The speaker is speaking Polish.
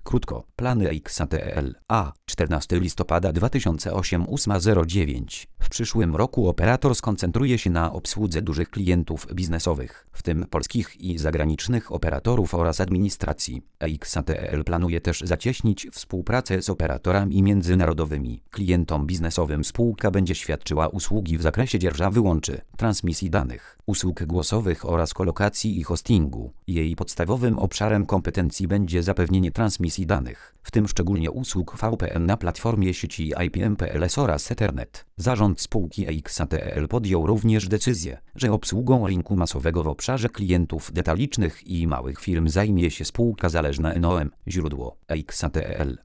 Krótko, plany EXATEL. A. 14 listopada 2008 8:09. W przyszłym roku operator skoncentruje się na obsłudze dużych klientów biznesowych, w tym polskich i zagranicznych operatorów oraz administracji. EXATEL planuje też zacieśnić współpracę z operatorami międzynarodowymi. Klientom biznesowym spółka będzie świadczyła usługi w zakresie dzierżawy łączy, transmisji danych, usług głosowych oraz kolokacji i hostingu. Jej podstawowym obszarem kompetencji będzie zapewnienie transmisji danych, w tym szczególnie usług VPN na platformie sieci IP/MPLS oraz Ethernet. Zarząd spółki EXATEL podjął również decyzję, że obsługą rynku masowego w obszarze klientów detalicznych i małych firm zajmie się spółka zależna NOM. Źródło: EXATEL.